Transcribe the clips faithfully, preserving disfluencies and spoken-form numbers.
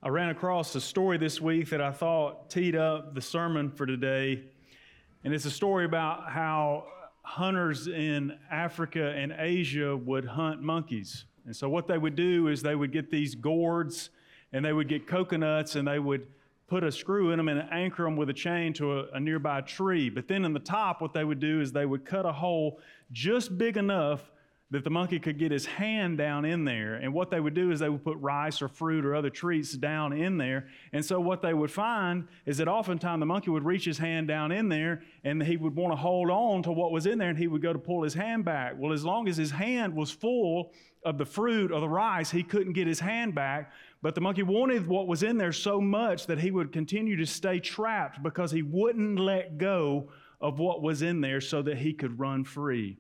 I ran across a story this week that I thought teed up the sermon for today. And it's a story about how hunters in Africa and Asia would hunt monkeys. And so what they would do is they would get these gourds and they would get coconuts and they would put a screw in them and anchor them with a chain to a, a nearby tree. But then in the top, what they would do is they would cut a hole just big enough that the monkey could get his hand down in there. And what they would do is they would put rice or fruit or other treats down in there. And so what they would find is that oftentimes the monkey would reach his hand down in there and he would want to hold on to what was in there and he would go to pull his hand back. Well, as long as his hand was full of the fruit or the rice, he couldn't get his hand back. But the monkey wanted what was in there so much that he would continue to stay trapped because he wouldn't let go of what was in there so that he could run free.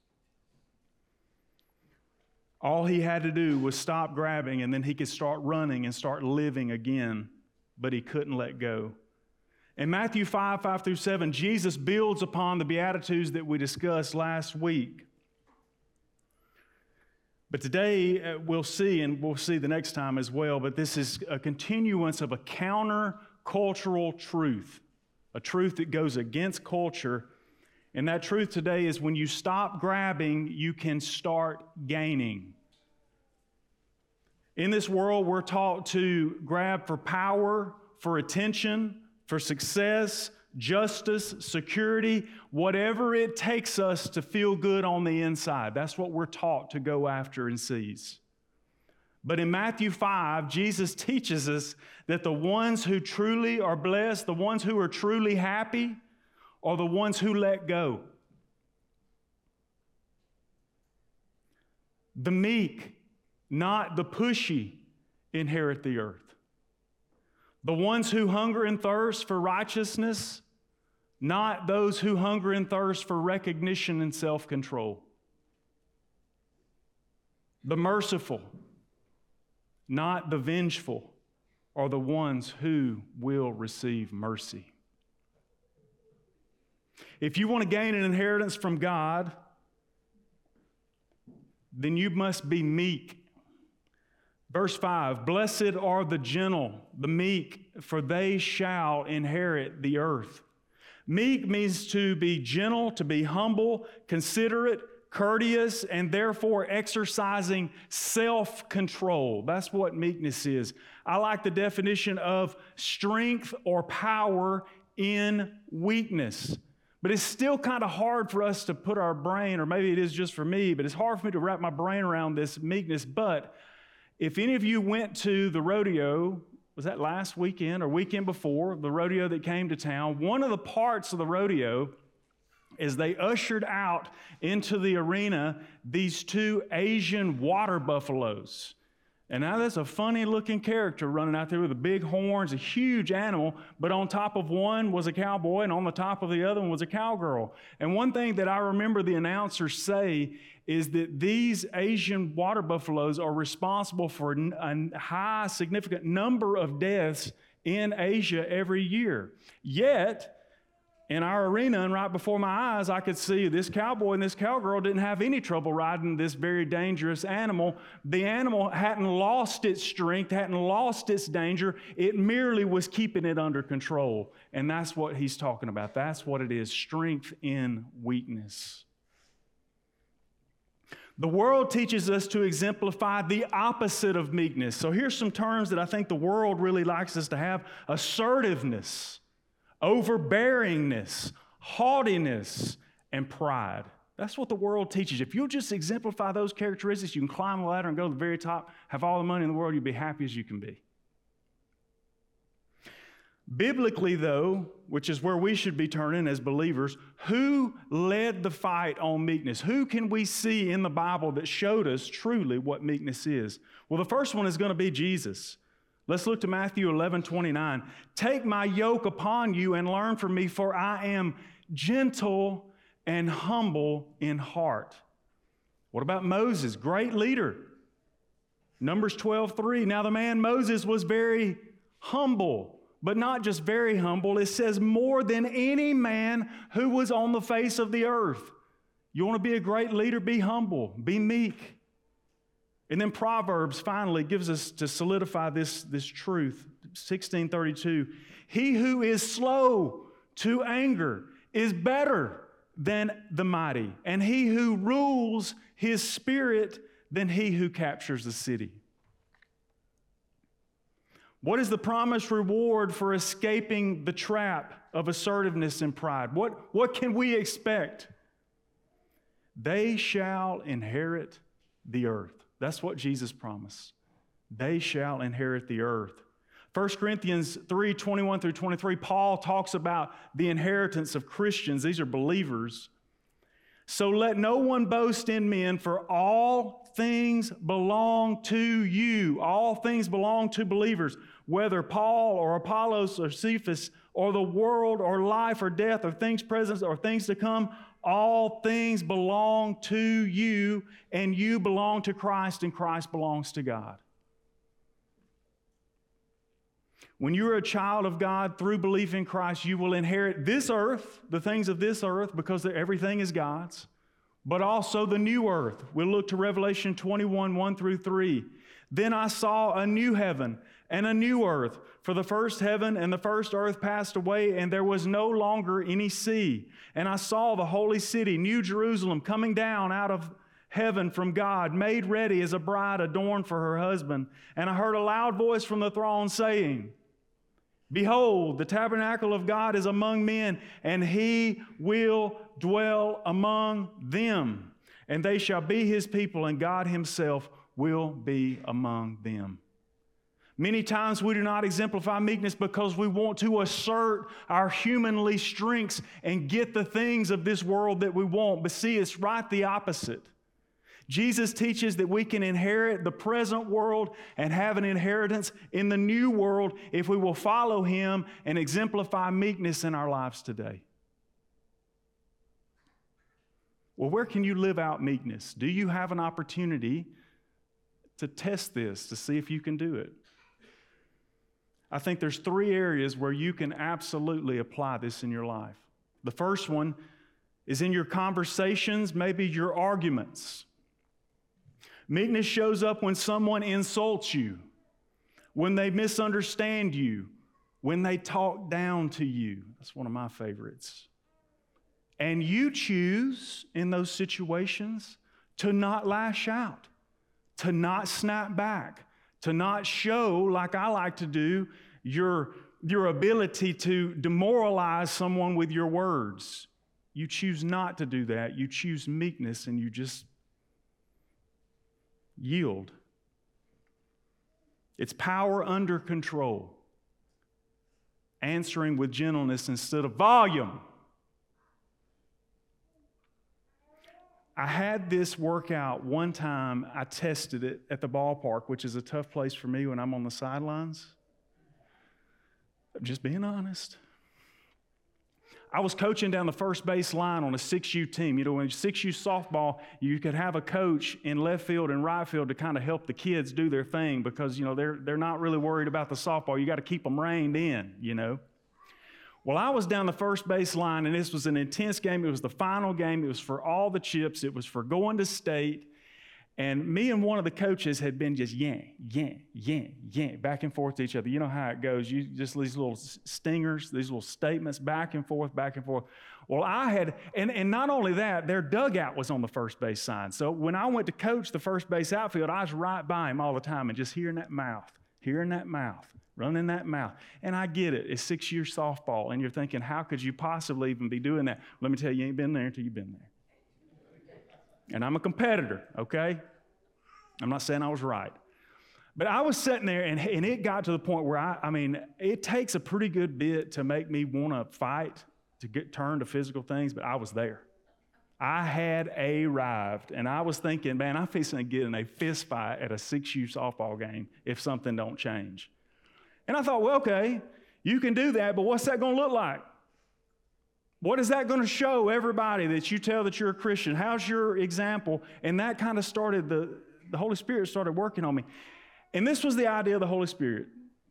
All he had to do was stop grabbing and then he could start running and start living again, but he couldn't let go. In Matthew five, five through seven, Jesus builds upon the Beatitudes that we discussed last week. But today uh, we'll see, and we'll see the next time as well, but this is a continuance of a counter-cultural truth, a truth that goes against culture. And that truth today is when you stop grabbing, you can start gaining. In this world, we're taught to grab for power, for attention, for success, justice, security, whatever it takes us to feel good on the inside. That's what we're taught to go after and seize. But in Matthew five, Jesus teaches us that the ones who truly are blessed, the ones who are truly happy, are the ones who let go. The meek, not the pushy, inherit the earth. The ones who hunger and thirst for righteousness, not those who hunger and thirst for recognition and self-control. The merciful, not the vengeful, are the ones who will receive mercy. If you want to gain an inheritance from God, then you must be meek. Verse five, blessed are the gentle, the meek, for they shall inherit the earth. Meek means to be gentle, to be humble, considerate, courteous, and therefore exercising self-control. That's what meekness is. I like the definition of strength or power in weakness. But it's still kind of hard for us to put our brain, or maybe it is just for me, but it's hard for me to wrap my brain around this meekness. But if any of you went to the rodeo, was that last weekend or weekend before, the rodeo that came to town, one of the parts of the rodeo is they ushered out into the arena these two Asian water buffaloes. And now that's a funny looking character running out there with the big horns, a huge animal, but on top of one was a cowboy and on the top of the other one was a cowgirl. And one thing that I remember the announcers say is that these Asian water buffaloes are responsible for a high, significant number of deaths in Asia every year. Yet, in our arena and right before my eyes, I could see this cowboy and this cowgirl didn't have any trouble riding this very dangerous animal. The animal hadn't lost its strength, hadn't lost its danger. It merely was keeping it under control. And that's what he's talking about. That's what it is, strength in weakness. The world teaches us to exemplify the opposite of meekness. So here's some terms that I think the world really likes us to have: assertiveness, overbearingness, haughtiness, and pride. That's what the world teaches. If you'll just exemplify those characteristics, you can climb the ladder and go to the very top, have all the money in the world, you'll be happy as you can be. Biblically, though, which is where we should be turning as believers, who led the fight on meekness? Who can we see in the Bible that showed us truly what meekness is? Well, the first one is going to be Jesus. Let's look to Matthew eleven twenty-nine. Take my yoke upon you and learn from me, for I am gentle and humble in heart. What about Moses? Great leader. Numbers twelve three. Now the man Moses was very humble, but not just very humble. It says more than any man who was on the face of the earth. You want to be a great leader? Be humble. Be meek. And then Proverbs finally gives us to solidify this, this truth, sixteen thirty-two. He who is slow to anger is better than the mighty, and he who rules his spirit than he who captures the city. What is the promised reward for escaping the trap of assertiveness and pride? What, what can we expect? They shall inherit the earth. That's what Jesus promised. They shall inherit the earth. First Corinthians three, twenty-one through twenty-three, Paul talks about the inheritance of Christians. These are believers. So let no one boast in men, for all things belong to you. All things belong to believers, whether Paul or Apollos or Cephas or the world or life or death or things present or things to come. All things belong to you, and you belong to Christ, and Christ belongs to God. When you're a child of God through belief in Christ, you will inherit this earth, the things of this earth, because everything is God's, but also the new earth. We'll look to Revelation twenty-one, one through three. Then I saw a new heaven and a new earth, for the first heaven and the first earth passed away, and there was no longer any sea. And I saw the holy city, New Jerusalem, coming down out of heaven from God, made ready as a bride adorned for her husband. And I heard a loud voice from the throne saying, Behold, the tabernacle of God is among men, and he will dwell among them. And they shall be his people, and God himself will be among them. Many times we do not exemplify meekness because we want to assert our humanly strengths and get the things of this world that we want. But see, it's right the opposite. Jesus teaches that we can inherit the present world and have an inheritance in the new world if we will follow him and exemplify meekness in our lives today. Well, where can you live out meekness? Do you have an opportunity to test this, to see if you can do it? I think there's three areas where you can absolutely apply this in your life. The first one is in your conversations, maybe your arguments. Meekness shows up when someone insults you, when they misunderstand you, when they talk down to you. That's one of my favorites. And you choose in those situations to not lash out, to not snap back, to not show, like I like to do, your, your ability to demoralize someone with your words. You choose not to do that. You choose meekness and you just yield. It's power under control. Answering with gentleness instead of volume. I had this workout one time. I tested it at the ballpark, which is a tough place for me when I'm on the sidelines. I'm just being honest. I was coaching down the first base line on a six U team. You know, when six U softball, you could have a coach in left field and right field to kind of help the kids do their thing because, you know, they're, they're not really worried about the softball. You got to keep them reined in, you know. Well, I was down the first base line, and this was an intense game. It was the final game. It was for all the chips. It was for going to state. And me and one of the coaches had been just yank, yank, yank, yank, back and forth to each other. You know how it goes. You just these little stingers, these little statements, back and forth, back and forth. Well, I had, and, and not only that, their dugout was on the first base sign. So when I went to coach the first base outfield, I was right by him all the time and just hearing that mouth, hearing that mouth. Running that mouth. And I get it. It's six-year softball. And you're thinking, how could you possibly even be doing that? Let me tell you, you ain't been there until you've been there. And I'm a competitor, okay? I'm not saying I was right. But I was sitting there, and, and it got to the point where, I, I mean, it takes a pretty good bit to make me want to fight, to get turned to physical things, but I was there. I had arrived, and I was thinking, man, I'm fixing to get in a fist fight at a six-U softball game if something don't change. And I thought, well, okay, you can do that, but what's that going to look like? What is that going to show everybody that you tell that you're a Christian? How's your example? And that kind of started, the, the Holy Spirit started working on me. And this was the idea of the Holy Spirit.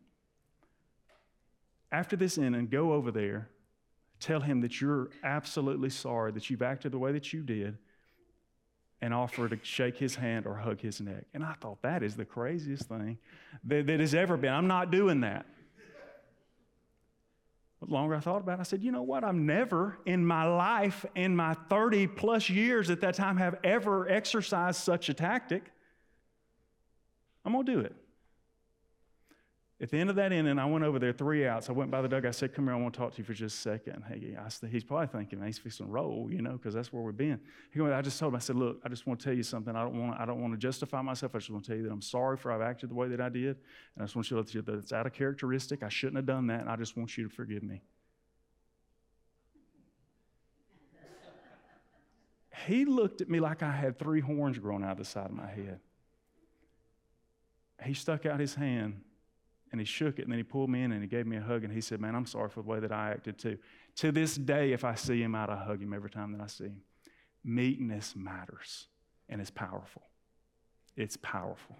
After this inning, go over there, tell him that you're absolutely sorry that you've acted the way that you did, and offer to shake his hand or hug his neck. And I thought, that is the craziest thing that, that has ever been. I'm not doing that. But the longer I thought about it, I said, you know what? I'm never in my life, in my thirty plus years at that time, have ever exercised such a tactic. I'm going to do it. At the end of that inning, I went over there, three outs. I went by the dugout. I said, come here, I want to talk to you for just a second. Hey, I said, he's probably thinking, man, he's fixing to roll, you know, because that's where we've been. He goes, I just told him, I said, look, I just want to tell you something. I don't want to, I don't want to justify myself. I just want to tell you that I'm sorry for I've acted the way that I did. And I just want you to let you know that it's out of characteristic. I shouldn't have done that, and I just want you to forgive me. He looked at me like I had three horns growing out of the side of my head. He stuck out his hand, and he shook it, and then he pulled me in, and he gave me a hug, and he said, man, I'm sorry for the way that I acted too. To this day, if I see him out, I hug him every time that I see him. Meekness matters, and it's powerful. It's powerful.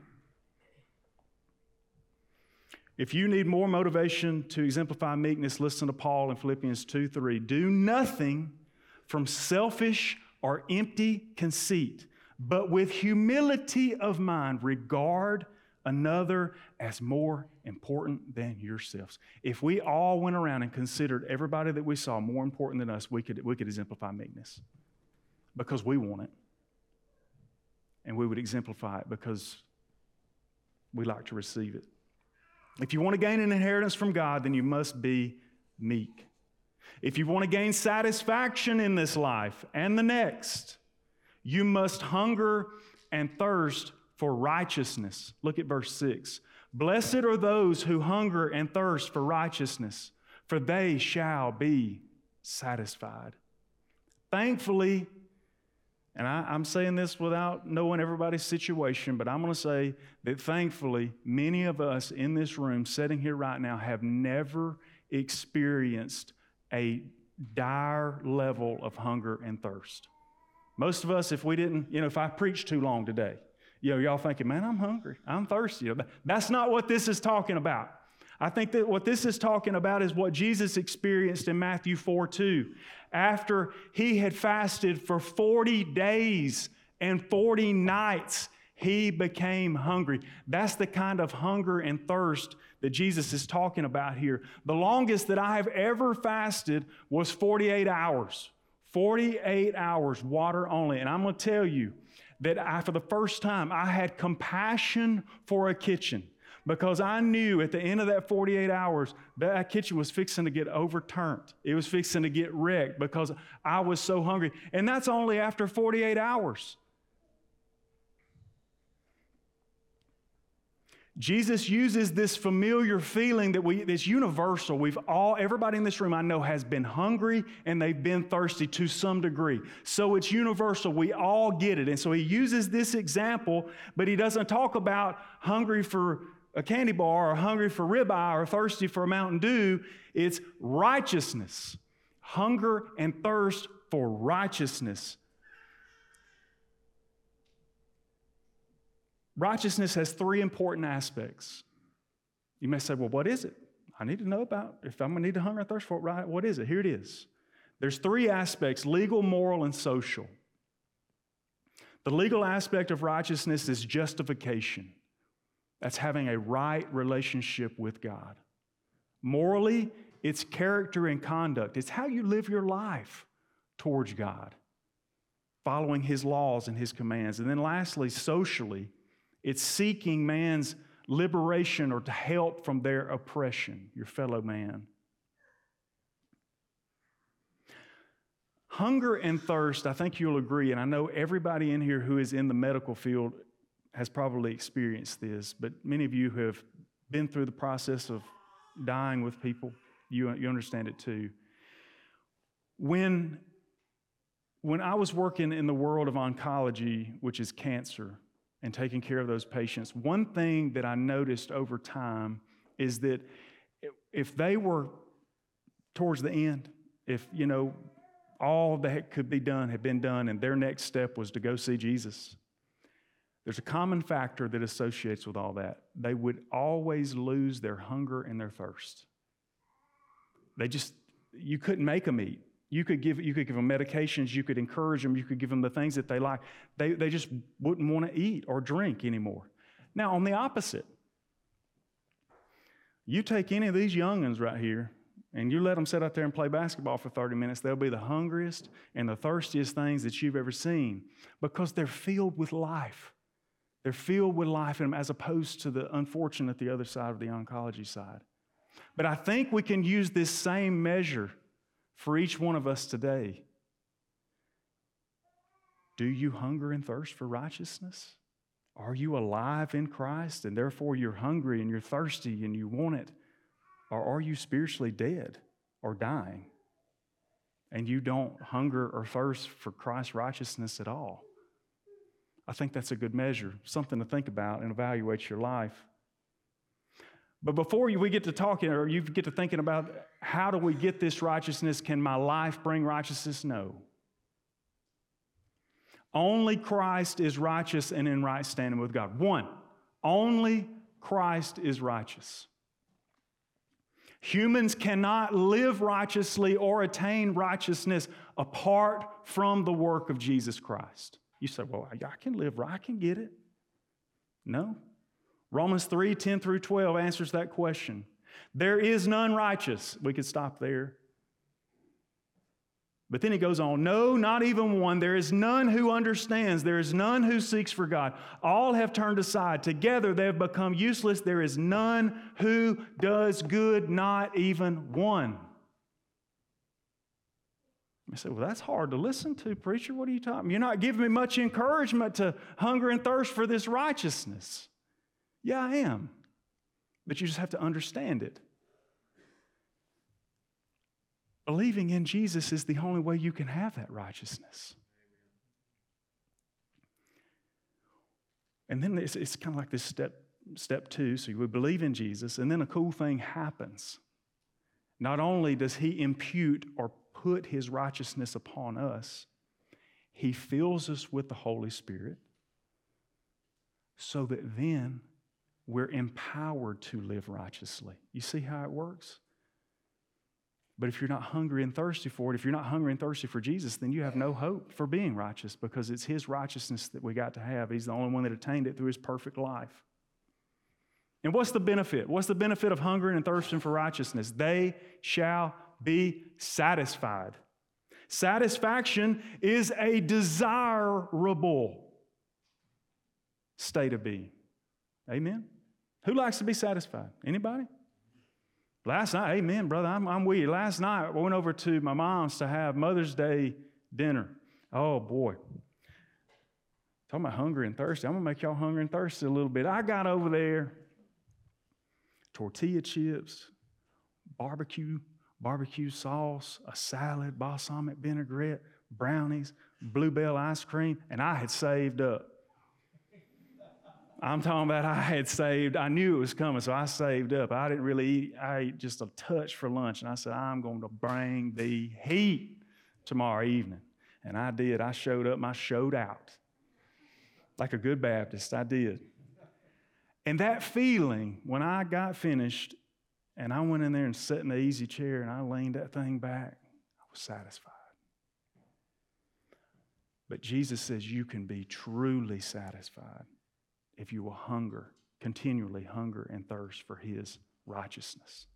If you need more motivation to exemplify meekness, listen to Paul in Philippians two three. Do nothing from selfish or empty conceit, but with humility of mind, regard another as more important than yourselves. If we all went around and considered everybody that we saw more important than us, we could, we could exemplify meekness because we want it. And we would exemplify it because we like to receive it. If you want to gain an inheritance from God, then you must be meek. If you want to gain satisfaction in this life and the next, you must hunger and thirst for righteousness. Look at verse six. Blessed are those who hunger and thirst for righteousness, for they shall be satisfied. Thankfully, and I, I'm saying this without knowing everybody's situation, but I'm going to say that thankfully, many of us in this room sitting here right now have never experienced a dire level of hunger and thirst. Most of us, if we didn't, you know, if I preached too long today, you know, y'all thinking, man, I'm hungry, I'm thirsty. That's not what this is talking about. I think that what this is talking about is what Jesus experienced in Matthew four two. After he had fasted for forty days and forty nights, he became hungry. That's the kind of hunger and thirst that Jesus is talking about here. The longest that I have ever fasted was forty-eight hours. forty-eight hours, water only. And I'm going to tell you that I, for the first time, I had compassion for a kitchen because I knew at the end of that forty-eight hours, that kitchen was fixing to get overturned. It was fixing to get wrecked because I was so hungry. And that's only after forty-eight hours. Jesus uses this familiar feeling that we, that's universal. We've all, everybody in this room I know has been hungry and they've been thirsty to some degree. So it's universal. We all get it. And so he uses this example, but he doesn't talk about hungry for a candy bar or hungry for ribeye or thirsty for a Mountain Dew. It's righteousness. Hunger and thirst for righteousness. Righteousness has three important aspects. You may say, well, what is it? I need to know about, if I'm going to need to hunger and thirst for it, right? What is it? Here it is. There's three aspects, legal, moral, and social. The legal aspect of righteousness is justification. That's having a right relationship with God. Morally, it's character and conduct. It's how you live your life towards God, following His laws and His commands. And then lastly, socially, it's seeking man's liberation or to help from their oppression, your fellow man. Hunger and thirst, I think you'll agree, and I know everybody in here who is in the medical field has probably experienced this, but many of you who have been through the process of dying with people, you, you understand it too. When, when I was working in the world of oncology, which is cancer, and taking care of those patients, one thing that I noticed over time is that if they were towards the end, if, you know, all that could be done had been done and their next step was to go see Jesus, there's a common factor that associates with all that. They would always lose their hunger and their thirst. They just, you couldn't make them eat. You could give, you could give them medications, you could encourage them, you could give them the things that they like. They, they just wouldn't want to eat or drink anymore. Now, on the opposite, you take any of these young'uns right here, and you let them sit out there and play basketball for thirty minutes, they'll be the hungriest and the thirstiest things that you've ever seen because they're filled with life. They're filled with life in them as opposed to the unfortunate, the other side of the oncology side. But I think we can use this same measure for each one of us today. Do you hunger and thirst for righteousness? Are you alive in Christ and therefore you're hungry and you're thirsty and you want it? Or are you spiritually dead or dying and you don't hunger or thirst for Christ's righteousness at all? I think that's a good measure, something to think about and evaluate your life. But before we get to talking or you get to thinking about how do we get this righteousness, can my life bring righteousness? No. Only Christ is righteous and in right standing with God. One, only Christ is righteous. Humans cannot live righteously or attain righteousness apart from the work of Jesus Christ. You say, well, I can live right, I can get it. No. Romans three, ten through twelve answers that question. There is none righteous. We could stop there. But then he goes on, no, not even one. There is none who understands. There is none who seeks for God. All have turned aside. Together they have become useless. There is none who does good, not even one. I say, well, that's hard to listen to, preacher. What are you talking about? You're not giving me much encouragement to hunger and thirst for this righteousness. Yeah, I am. But you just have to understand it. Believing in Jesus is the only way you can have that righteousness. And then it's, it's kind of like this step, step two. So we believe in Jesus, and then a cool thing happens. Not only does he impute or put his righteousness upon us, he fills us with the Holy Spirit so that then we're empowered to live righteously. You see how it works? But if you're not hungry and thirsty for it, if you're not hungry and thirsty for Jesus, then you have no hope for being righteous because it's his righteousness that we got to have. He's the only one that attained it through his perfect life. And what's the benefit? What's the benefit of hungering and thirsting for righteousness? They shall be satisfied. Satisfaction is a desirable state of being. Amen? Who likes to be satisfied? Anybody? Last night, amen, brother, I'm, I'm with you. Last night, I went over to my mom's to have Mother's Day dinner. Oh, boy. Talking about hungry and thirsty. I'm going to make y'all hungry and thirsty a little bit. I got over there, tortilla chips, barbecue, barbecue sauce, a salad, balsamic vinaigrette, brownies, bluebell ice cream, and I had saved up. I'm talking about I had saved. I knew it was coming, so I saved up. I didn't really eat. I ate just a touch for lunch, and I said, I'm going to bring the heat tomorrow evening. And I did. I showed up, and I showed out. Like a good Baptist, I did. And that feeling, when I got finished, and I went in there and sat in the easy chair, and I leaned that thing back, I was satisfied. But Jesus says you can be truly satisfied if you will hunger, continually hunger and thirst for his righteousness.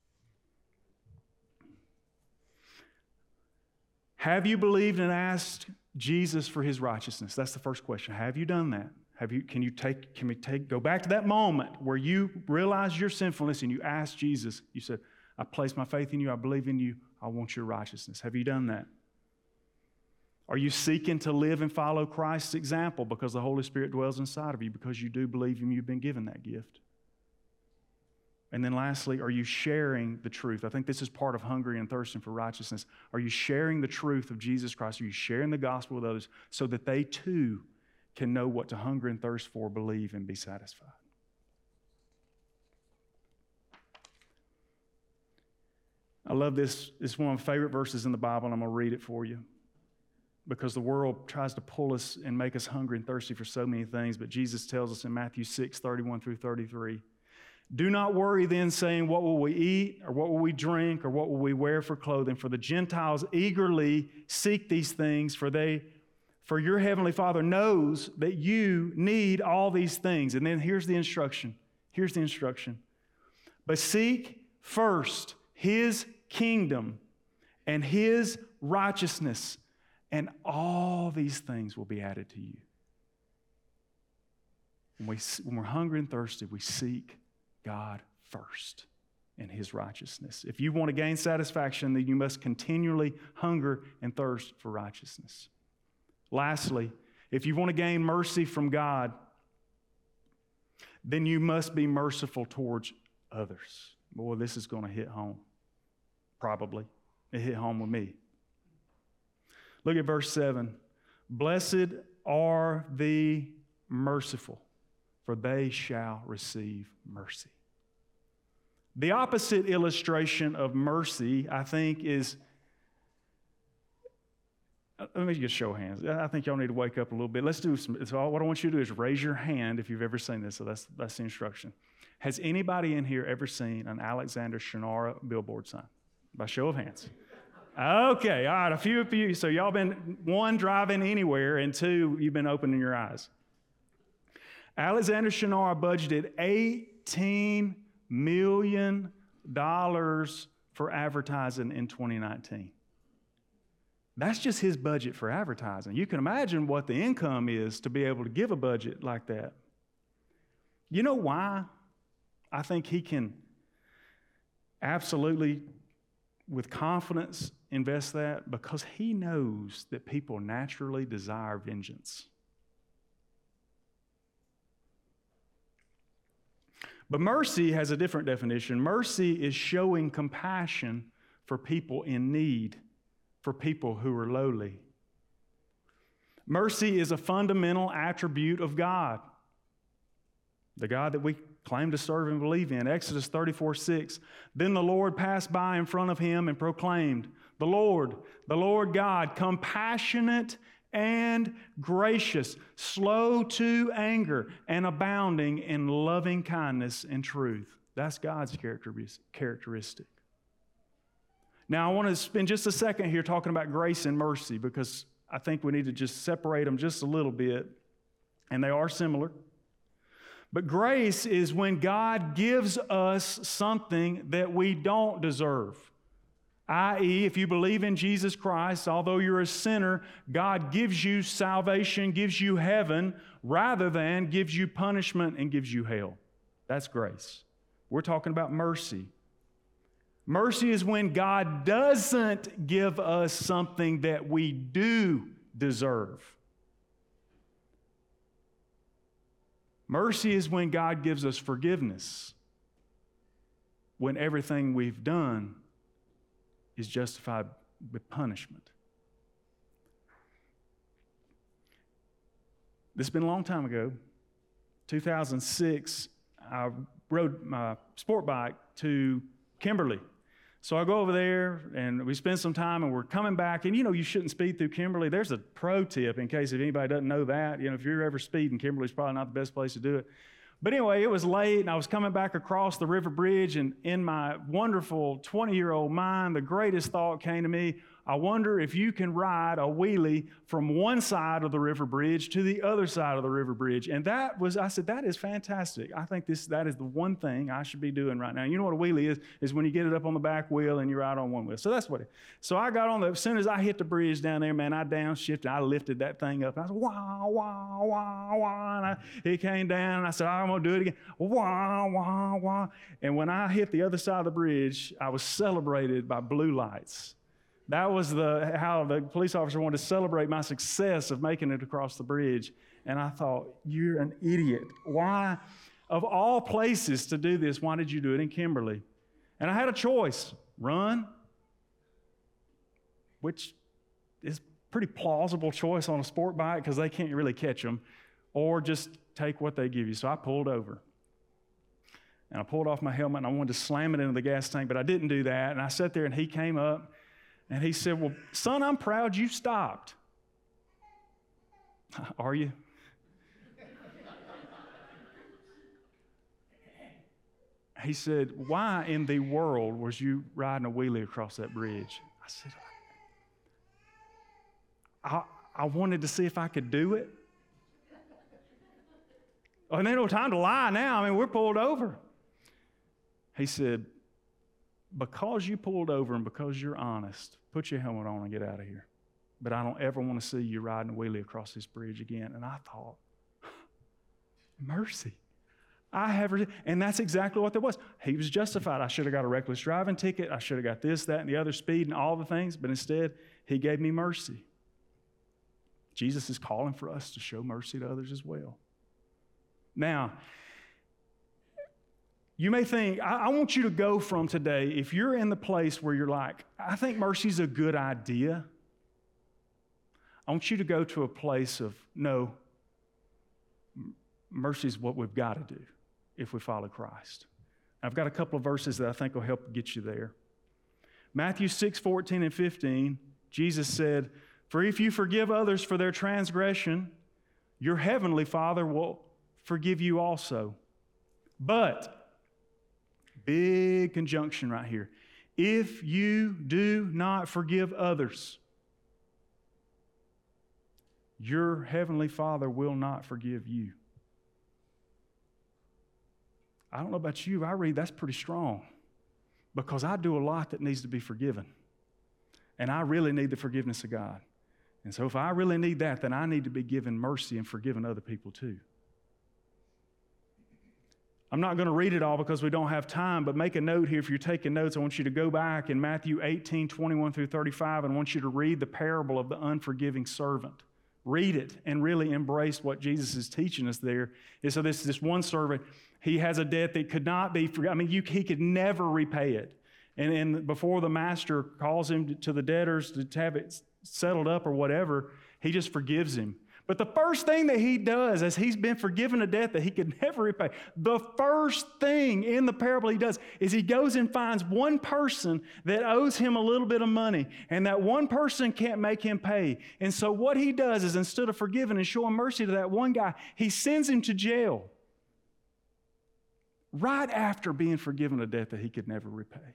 Have you believed and asked Jesus for his righteousness? That's the first question. Have you done that? Have you, can you take, can we take, go back to that moment where you realized your sinfulness and you asked Jesus, you said, I place my faith in you, I believe in you, I want your righteousness. Have you done that? Are you seeking to live and follow Christ's example because the Holy Spirit dwells inside of you because you do believe him, you've been given that gift? And then lastly, are you sharing the truth? I think this is part of hungry and thirsting for righteousness. Are you sharing the truth of Jesus Christ? Are you sharing the gospel with others so that they too can know what to hunger and thirst for, believe, and be satisfied? I love this. It's one of my favorite verses in the Bible, and I'm going to read it for you. Because the world tries to pull us and make us hungry and thirsty for so many things. But Jesus tells us in Matthew six, thirty-one through thirty-three, Do not worry then, saying, what will we eat, or what will we drink, or what will we wear for clothing? For the Gentiles eagerly seek these things, for they, for your heavenly Father knows that you need all these things. And then here's the instruction. Here's the instruction. But seek first His kingdom and His righteousness, and all these things will be added to you. When, we, when we're hungry and thirsty, we seek God first and His righteousness. If you want to gain satisfaction, then you must continually hunger and thirst for righteousness. Lastly, if you want to gain mercy from God, then you must be merciful towards others. Boy, this is going to hit home. Probably. It hit home with me. Look at verse seven. Blessed are the merciful, for they shall receive mercy. The opposite illustration of mercy, I think, is, let me just show hands. I think y'all need to wake up a little bit. Let's do some, so what I want you to do is raise your hand if you've ever seen this. So that's, that's the instruction. Has anybody in here ever seen an Alexander Shannara billboard sign? By show of hands. Okay, all right, a few of you. So y'all been, one, driving anywhere, and two, you've been opening your eyes. Alexander Shannara budgeted eighteen million dollars for advertising in twenty nineteen. That's just his budget for advertising. You can imagine what the income is to be able to give a budget like that. You know why I think he can absolutely, with confidence, invest that? Because he knows that people naturally desire vengeance. But mercy has a different definition. Mercy is showing compassion for people in need, for people who are lowly. Mercy is a fundamental attribute of God, the God that we claim to serve and believe in. Exodus thirty-four six. Then the Lord passed by in front of him and proclaimed, the Lord, the Lord God, compassionate and gracious, slow to anger, and abounding in loving kindness and truth. That's God's characteristic. Now, I want to spend just a second here talking about grace and mercy, because I think we need to just separate them just a little bit, and they are similar. But grace is when God gives us something that we don't deserve. that is, if you believe in Jesus Christ, although you're a sinner, God gives you salvation, gives you heaven, rather than gives you punishment and gives you hell. That's grace. We're talking about mercy. Mercy is when God doesn't give us something that we do deserve. Mercy is when God gives us forgiveness, when everything we've done is justified with punishment. This has been a long time ago. two thousand six, I rode my sport bike to Kimberly. So I go over there, and we spend some time, and we're coming back. And, you know, you shouldn't speed through Kimberly. There's a pro tip in case if anybody doesn't know that. You know, if you're ever speeding, Kimberly's probably not the best place to do it. But anyway, it was late, and I was coming back across the river bridge, and in my wonderful twenty-year-old mind, the greatest thought came to me, I wonder if you can ride a wheelie from one side of the river bridge to the other side of the river bridge. And that was, I said, that is fantastic. I think this that is the one thing I should be doing right now. You know what a wheelie is? Is when you get it up on the back wheel and you ride on one wheel. So that's what it is. So I got on the, as soon as I hit the bridge down there, man, I downshifted. I lifted that thing up. And I said, wow, wow, wow, wow. And I, it came down, and I said, I'm going to do it again. Wow, wow, wow. And when I hit the other side of the bridge, I was celebrated by blue lights. That was the how the police officer wanted to celebrate my success of making it across the bridge. And I thought, you're an idiot. Why, of all places to do this, why did you do it in Kimberly? And I had a choice, run, which is a pretty plausible choice on a sport bike because they can't really catch them, or just take what they give you. So I pulled over. And I pulled off my helmet, and I wanted to slam it into the gas tank, but I didn't do that. And I sat there, and he came up, and he said, well, son, I'm proud you stopped. Are you? he said, why in the world was you riding a wheelie across that bridge? I said, I, I wanted to see if I could do it. Oh, and there's no time to lie now. I mean, we're pulled over. He said, because you pulled over and because you're honest, put your helmet on and get out of here. But I don't ever want to see you riding a wheelie across this bridge again. And I thought, mercy. I have, and that's exactly what there was. He was justified. I should have got a reckless driving ticket. I should have got this, that, and the other, speed and all the things. But instead, he gave me mercy. Jesus is calling for us to show mercy to others as well. Now, you may think, I, I want you to go from today, if you're in the place where you're like, I think mercy's a good idea, I want you to go to a place of, no, mercy is what we've got to do if we follow Christ. I've got a couple of verses that I think will help get you there. Matthew six, fourteen and fifteen, Jesus said, for if you forgive others for their transgression, your heavenly Father will forgive you also. But, big conjunction right here, if you do not forgive others, your heavenly Father will not forgive you. I don't know about you, I read that's pretty strong because I do a lot that needs to be forgiven. And I really need the forgiveness of God. And so if I really need that, then I need to be given mercy and forgiving other people too. I'm not going to read it all because we don't have time, but make a note here. If you're taking notes, I want you to go back in Matthew eighteen, twenty-one through thirty-five, and I want you to read the parable of the unforgiving servant. Read it and really embrace what Jesus is teaching us there. And so this, this one servant, he has a debt that could not be forgiven. I mean, you, he could never repay it. And, and before the master calls him to, to the debtors to have it settled up or whatever, he just forgives him. But the first thing that he does, as he's been forgiven a debt that he could never repay, the first thing in the parable he does is he goes and finds one person that owes him a little bit of money, and that one person can't make him pay. And so what he does is, instead of forgiving and showing mercy to that one guy, he sends him to jail right after being forgiven a debt that he could never repay.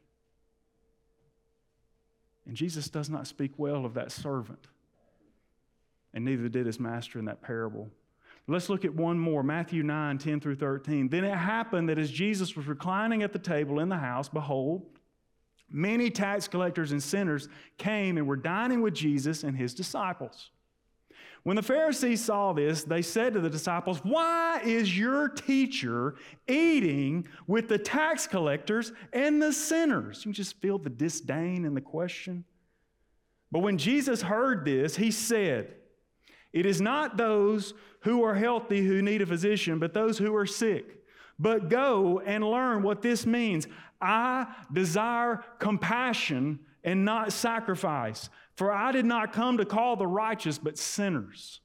And Jesus does not speak well of that servant. And neither did his master in that parable. Let's look at one more, Matthew nine, ten through thirteen. Then it happened that as Jesus was reclining at the table in the house, behold, many tax collectors and sinners came and were dining with Jesus and his disciples. When the Pharisees saw this, they said to the disciples, why is your teacher eating with the tax collectors and the sinners? You just feel the disdain in the question. But when Jesus heard this, he said, it is not those who are healthy who need a physician, but those who are sick. But go and learn what this means. I desire compassion and not sacrifice, for I did not come to call the righteous, but sinners.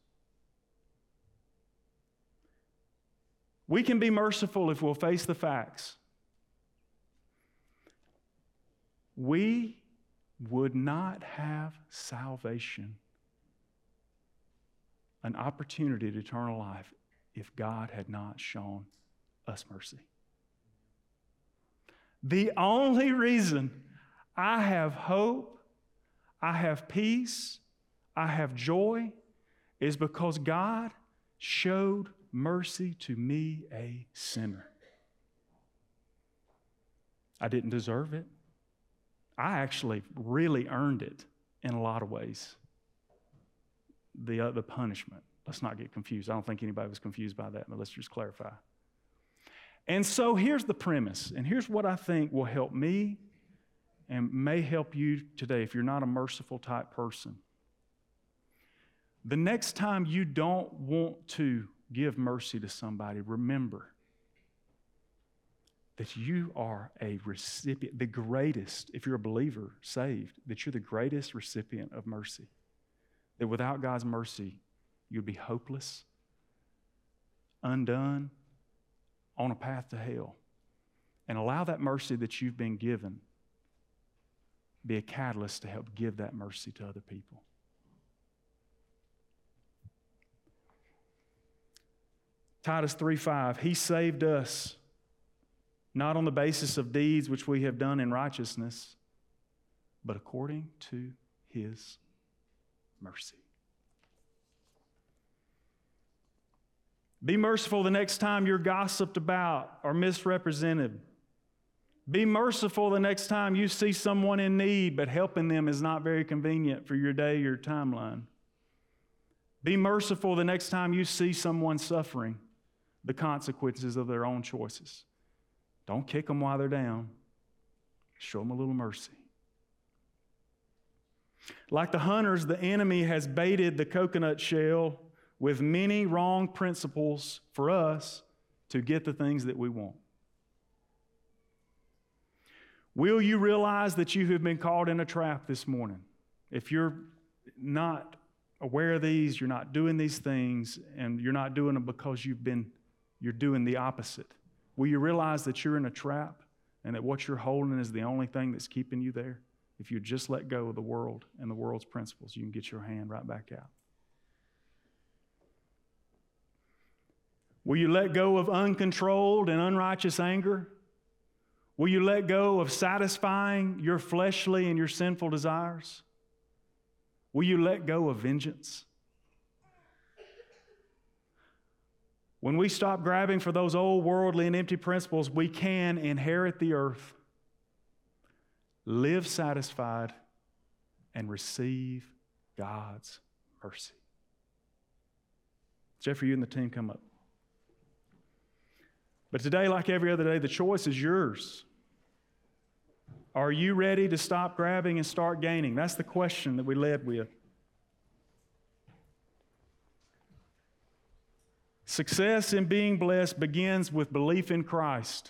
We can be merciful if we'll face the facts. We would not have salvation, an opportunity to eternal life, if God had not shown us mercy. The only reason I have hope, I have peace, I have joy, is because God showed mercy to me, a sinner. I didn't deserve it. I actually really earned it in a lot of ways. The, uh, the punishment. Let's not get confused. I don't think anybody was confused by that, but let's just clarify. And so here's the premise, and here's what I think will help me and may help you today if you're not a merciful type person. The next time you don't want to give mercy to somebody, remember that you are a recipient, the greatest, if you're a believer saved, that you're the greatest recipient of mercy. That without God's mercy, you'd be hopeless, undone, on a path to hell. And allow that mercy that you've been given be a catalyst to help give that mercy to other people. Titus three five, he saved us not on the basis of deeds which we have done in righteousness, but according to his mercy. Be merciful the next time you're gossiped about or misrepresented. Be merciful the next time you see someone in need, but helping them is not very convenient for your day or timeline. Be merciful the next time you see someone suffering the consequences of their own choices. Don't kick them while they're down. Show them a little mercy. Like the hunters, the enemy has baited the coconut shell with many wrong principles for us to get the things that we want. Will you realize that you have been caught in a trap this morning? If you're not aware of these, you're not doing these things, and you're not doing them because you've been, you're doing the opposite. Will you realize that you're in a trap and that what you're holding is the only thing that's keeping you there? If you just let go of the world and the world's principles, you can get your hand right back out. Will you let go of uncontrolled and unrighteous anger? Will you let go of satisfying your fleshly and your sinful desires? Will you let go of vengeance? When we stop grabbing for those old worldly and empty principles, we can inherit the earth, live satisfied, and receive God's mercy. Jeffrey, you and the team come up. But today, like every other day, the choice is yours. Are you ready to stop grabbing and start gaining? That's the question that we led with. Success in being blessed begins with belief in Christ,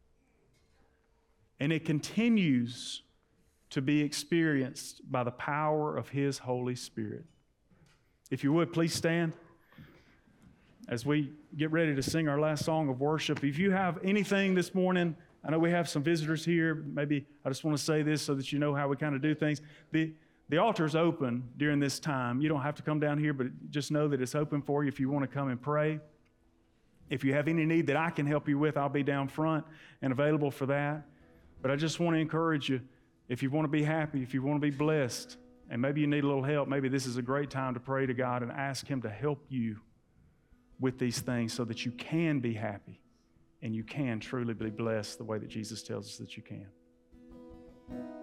and it continues to be experienced by the power of His Holy Spirit. If you would, please stand as we get ready to sing our last song of worship. If you have anything this morning, I know we have some visitors here. Maybe I just want to say this so that you know how we kind of do things. The, the altar is open during this time. You don't have to come down here, but just know that it's open for you if you want to come and pray. If you have any need that I can help you with, I'll be down front and available for that. But I just want to encourage you, if you want to be happy, if you want to be blessed, and maybe you need a little help, maybe this is a great time to pray to God and ask Him to help you with these things so that you can be happy and you can truly be blessed the way that Jesus tells us that you can.